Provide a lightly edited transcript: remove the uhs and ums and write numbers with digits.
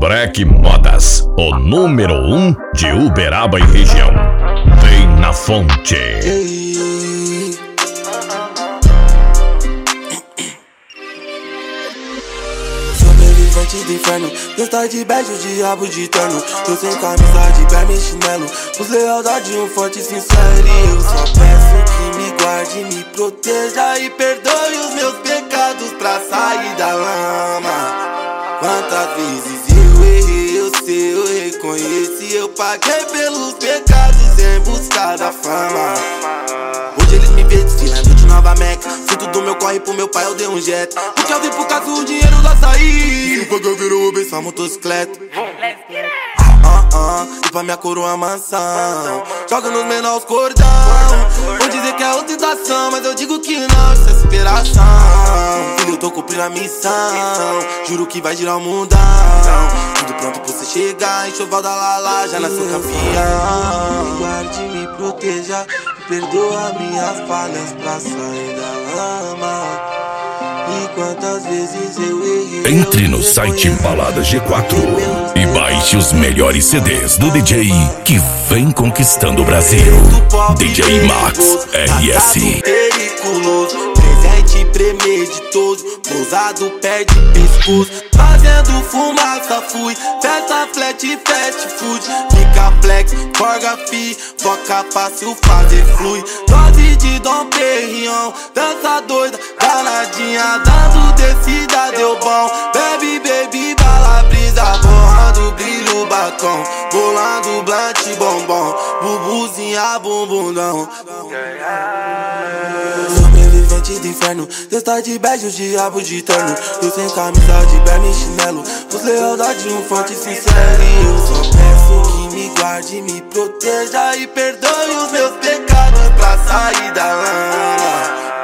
Break Modas, o número 1 de Uberaba e região. Vem na fonte. Sobrevivente do inferno, gostar de beijo, diabo de terno. Tô sem camisa de berma e chinelo, pus lealdade, um forte sincero. E eu só peço que me guarde, me proteja e perdoe os meus pecados pra sair da lama. Quantas vezes eu errei, eu sei, eu reconheci. Eu paguei pelos pecados em busca da fama. Hoje eles me veem desfilando de nova Meca. Sinto do meu corre pro meu pai, eu dei um jet. Porque eu vim por causa do dinheiro do açaí. Se for que eu viro Uber, só motocicleta. E pra minha coroa mansão, joga nos menores cordão. Vão dizer que é ostentação, mas eu digo que não, isso é superação. Filho, eu tô cumprindo a missão, juro que vai girar o mundão. Tudo pronto pra você chegar, enxoval da Lala, já nasceu campeão. Me guarde, me proteja, perdoa minhas falhas pra sair da lama. E quantas vezes eu errei. Entre no site Balada G4 e baixe os melhores CDs do DJ que vem conquistando o Brasil. DJ Max RS. Presente premeditoso, pousado perde pescoço. Fazendo fumaça fui, festa flat, fast food. Fica flex, forga fi, foca fácil, fazer flui. Dose de Dom Perignon, dança doida, danadinha. Dando descida deu bom, bebe, baby, bala, brisa. Borrando brilho, batom, bolando blunt, bombom. Bubuzinha, bumbundão. Sobrevivente do inferno, gostar de beijo, diabo de terno. Eu sem camisa de berma e chinelo, pus lealdade, um forte sincero. E eu só peço que me guarde, me proteja e perdoe os meus pecados pra sair da lama.